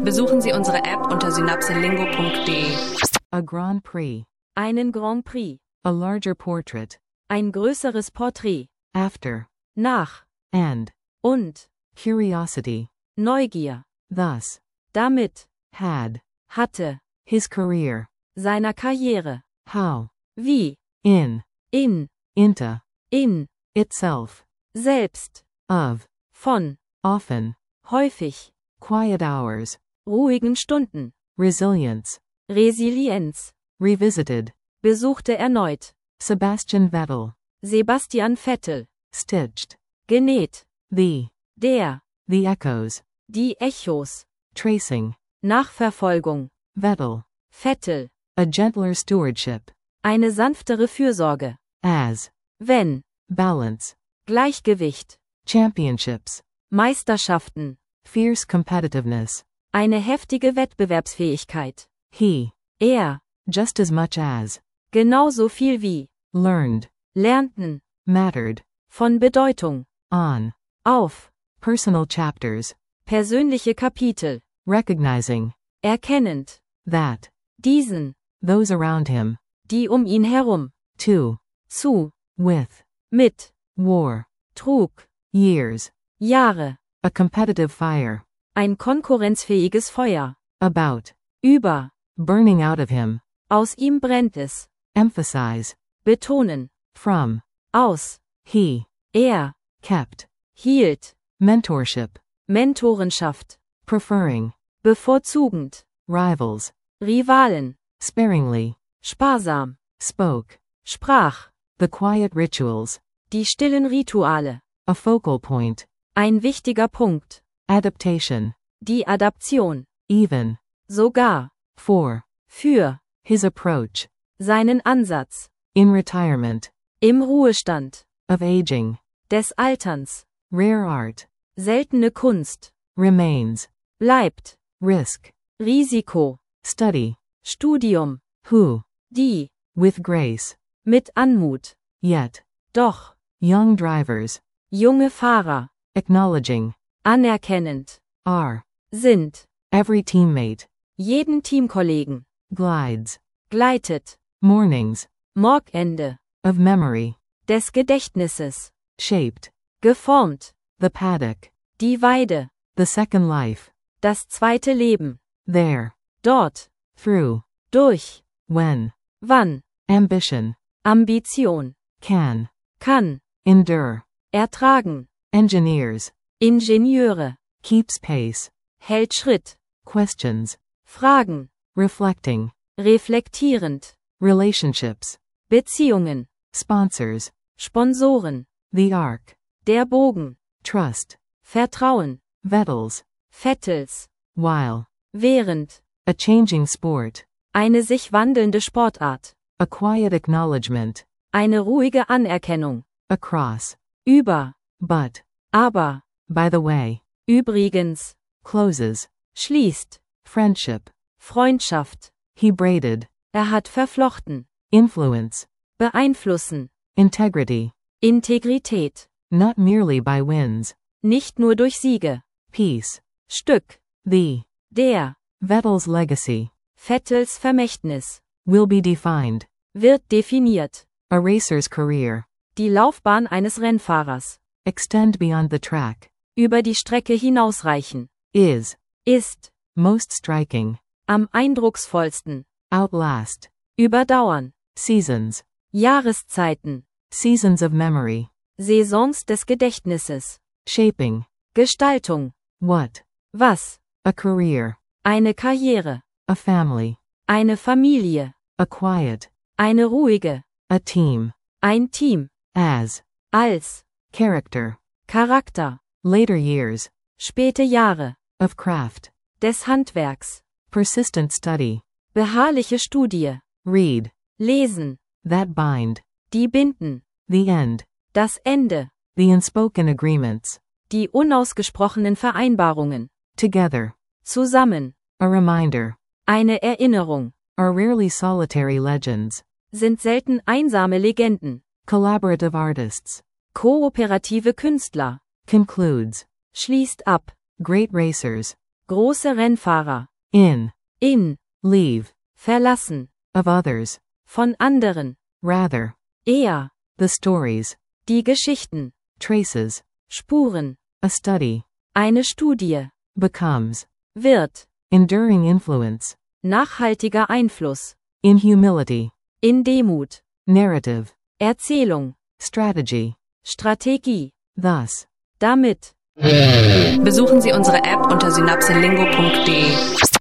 Besuchen Sie unsere App unter synapselingo.de. A Grand Prix. Einen Grand Prix. A larger portrait. Ein größeres Porträt. After. Nach. And. Und. Curiosity. Neugier. Thus. Damit. Had. Hatte. His career. Seiner Karriere. How. Wie. In. In. Into. In. Itself. Selbst. Of. Von. Often. Häufig. Quiet hours. Ruhigen Stunden. Resilience. Resilienz. Revisited. Besuchte erneut. Sebastian Vettel. Sebastian Vettel. Stitched. Genäht. The. Der. The echoes. Die Echos. Tracing. Nachverfolgung. Vettel. Vettel. A gentler stewardship. Eine sanftere Fürsorge. As. Wenn. Balance. Gleichgewicht. Championships. Meisterschaften. Fierce competitiveness. Eine heftige Wettbewerbsfähigkeit. He. Er. Just as much as. Genauso viel wie. Learned. Lernten. Mattered. Von Bedeutung. On. Auf. Personal chapters. Persönliche Kapitel. Recognizing. Erkennend. That. Diesen. Those around him. Die um ihn herum. To. Zu. With. Mit. War. Trug. Years. Jahre. A competitive fire. Ein konkurrenzfähiges Feuer. About. Über. Burning out of him. Aus ihm brennt es. Emphasize. Betonen. From. Aus. He. Er. Kept. Hielt. Mentorship. Mentorenschaft. Preferring. Bevorzugend. Rivals. Rivalen. Sparingly. Sparsam. Spoke. Sprach. The quiet rituals. Die stillen Rituale. A focal point. Ein wichtiger Punkt. Adaptation. Die Adaption. Even. Sogar. For. Für. His approach. Seinen Ansatz. In retirement. Im Ruhestand. Of aging. Des Alterns. Rare art. Seltene Kunst. Remains. Bleibt. Risk. Risiko. Study. Studium. Who. Die. With grace. Mit Anmut. Yet. Doch. Young drivers. Junge Fahrer. Acknowledging. Anerkennend. Are. Sind. Every teammate. Jeden Teamkollegen. Glides. Gleitet. Mornings. Morgende. Of memory. Des Gedächtnisses. Shaped. Geformt. The paddock. Die Weide. The second life. Das zweite Leben. There. Dort. Through. Durch. When. Wann. Ambition. Ambition. Can. Kann. Endure. Ertragen. Engineers. Ingenieure. Keeps pace. Hält Schritt. Questions. Fragen. Reflecting. Reflektierend. Relationships. Beziehungen. Sponsors. Sponsoren. The arc. Der Bogen. Trust. Vertrauen. Vettels. Vettels. While. Während. A changing sport. Eine sich wandelnde Sportart. A quiet acknowledgement. Eine ruhige Anerkennung. Across. Über. But. Aber. By the way. Übrigens. Closes. Schließt. Friendship. Freundschaft. He braided. Hat verflochten. Influence. Beeinflussen. Integrity. Integrität. Not merely by wins. Nicht nur durch Siege. Peace. Stück. The. Der. Vettel's legacy. Vettels Vermächtnis. Will be defined. Wird definiert. A racer's career. Die Laufbahn eines Rennfahrers. Extend beyond the track. Über die Strecke hinausreichen. Is. Ist. Most striking. Am eindrucksvollsten. Outlast. Überdauern. Seasons. Jahreszeiten. Seasons of memory. Saisons des Gedächtnisses. Shaping. Gestaltung. What? Was? A career. Eine Karriere. A family. Eine Familie. A quiet. Eine ruhige. A team. Ein Team. As. Als. Character. Charakter. Later years. Späte Jahre. Of craft. Des Handwerks. Persistent study. Beharrliche Studie. Read. Lesen. That bind. Die binden. The end. Das Ende. The unspoken agreements. Die unausgesprochenen Vereinbarungen. Together. Zusammen. A reminder. Eine Erinnerung. Are rarely solitary legends. Sind selten einsame Legenden. Collaborative artists. Kooperative Künstler. Concludes. Schließt ab. Great racers. Große Rennfahrer. In. In. Leave. Verlassen. Of others. Von anderen. Rather. Eher. The stories. Die Geschichten. Traces. Spuren. A study. Eine Studie. Becomes. Wird. Enduring influence. Nachhaltiger Einfluss. In humility. In Demut. Narrative. Erzählung. Strategy. Strategie. Thus. Damit. Besuchen Sie unsere App unter synapselingo.de.